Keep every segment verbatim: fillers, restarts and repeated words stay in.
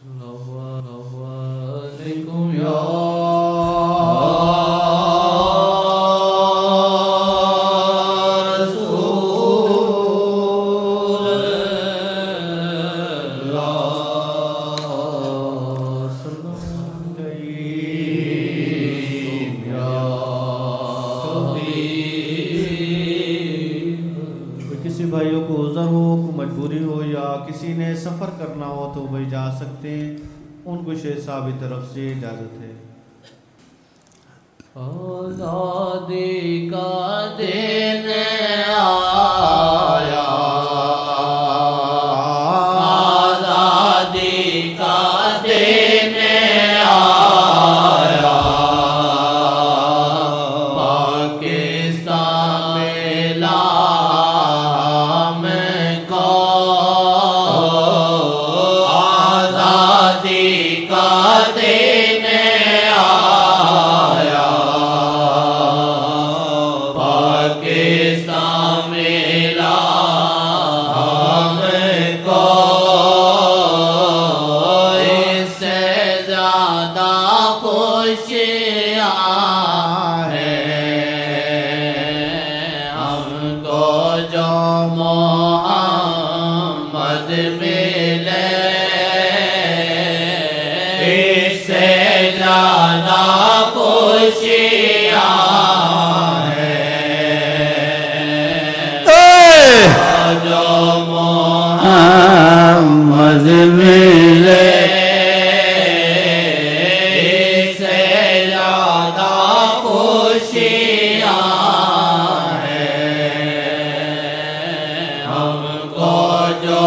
साहब तरफ से इजाजत है। आज़ादी का दिन आया, आज़ादी का दिन आया, पाकिस्तान में लाम को आज़ादी का दिन आया, पाकिस्तान में लाम को इससे ज़्यादा खुशियाँ हैं हमको जो मोहम्मद मिले, इससे ज़्यादा खुशियाँ हैं जो मोहम्मद मिले, इससे ज़्यादा खुशियाँ हैं हमको जो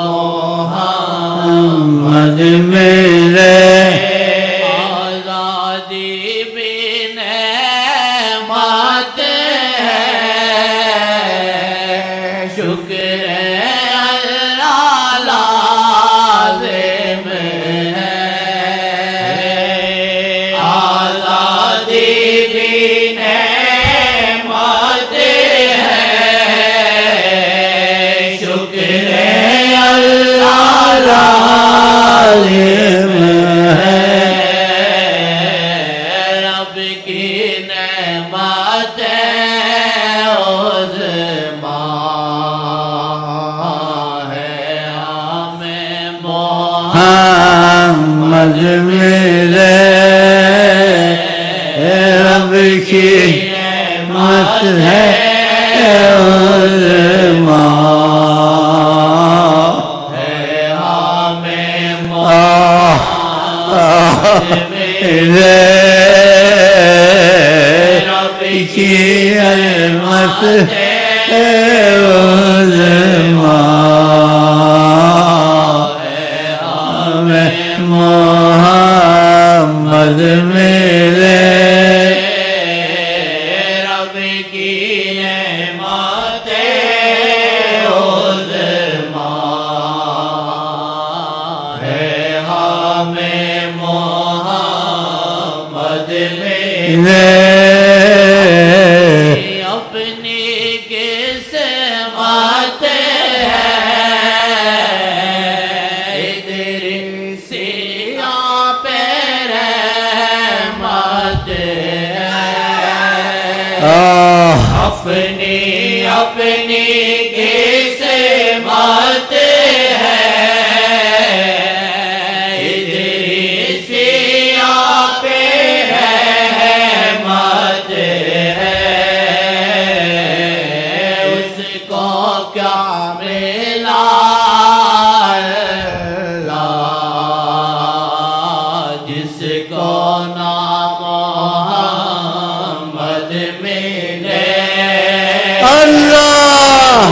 मोहम्मद मिले। मोहम्मद मिले रब की नेमत है उज़्मा है हमें मोहम्मद मिले रब की नेमत है उज़्मा मोहम्मद मिले रब की नेमत उज़्मा है हमें मोहम्मद मिले। अपनी किस्मत अपनी अपनी किस्मत है इदरीसिया पे रहमत है उसको क्या मिला जिसको नाम मोहम्मद मिले। अल्लाह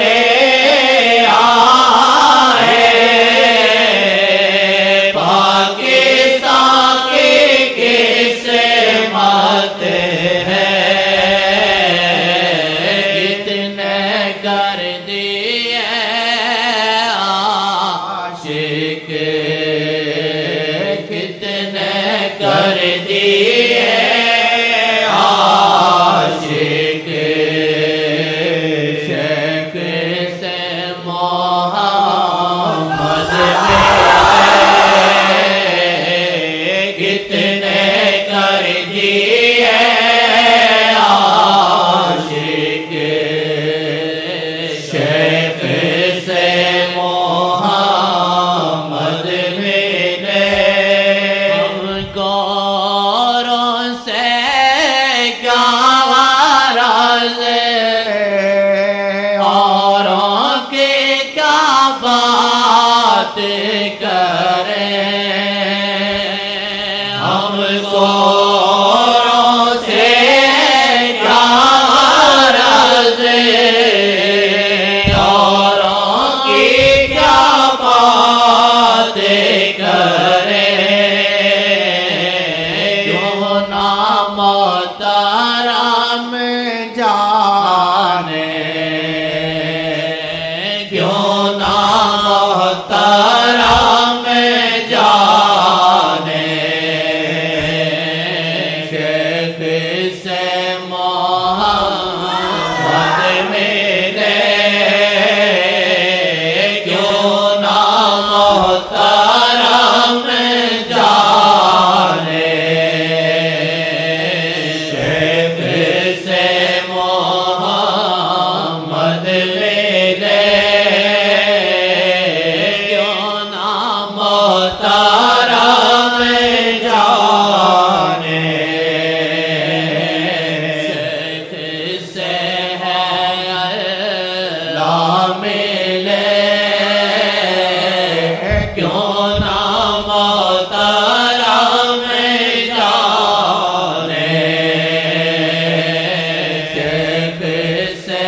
के आए पाकिस्तान की किस्मत है कितने कर दिए आशिक कितने कर दिए आशिक शेख से मोहम्मद कितने कर दिए आशिक शेख से मोहम्मद मिले हमको औरों से क्या गरज औरों की क्या बात करें हमको औरों से क्या गरज औरों की क्या बात करें क्यों ना मोहतरम जाने क्यों ना मोहतरम जाने शेख से मोहम्मद मिले क्यों ना मोहतरम जाने शेख से मोहम्मद मिले क्यों ना मोहतरम जाने शेख से है अल्लाह मिले क्यों ना मोहतरम जाने शेख से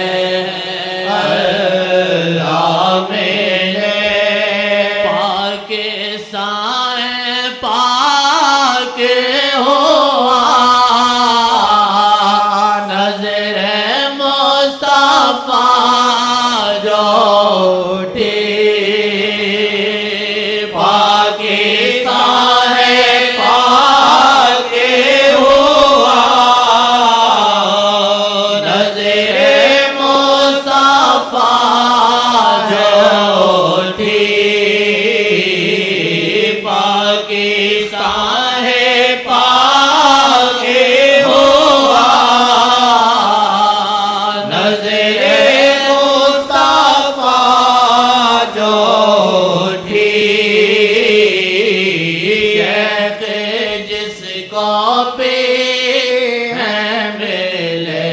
अल्लाह मिले पाकिस्तान पाक हुआ नजर मुस्तफा जो उठी पाकिस्तान पाक हुआ नजर मुस्तफा जो उठी पाकिस्तान पाक हुआ नजर मुस्तफा जो उठी शेख जिसको पे है मिले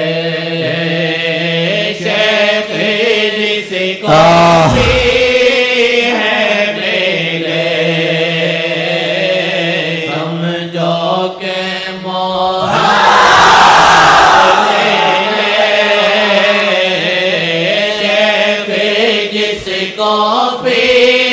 शेख जिसको पे है मिले समझो के शेख जिसको पे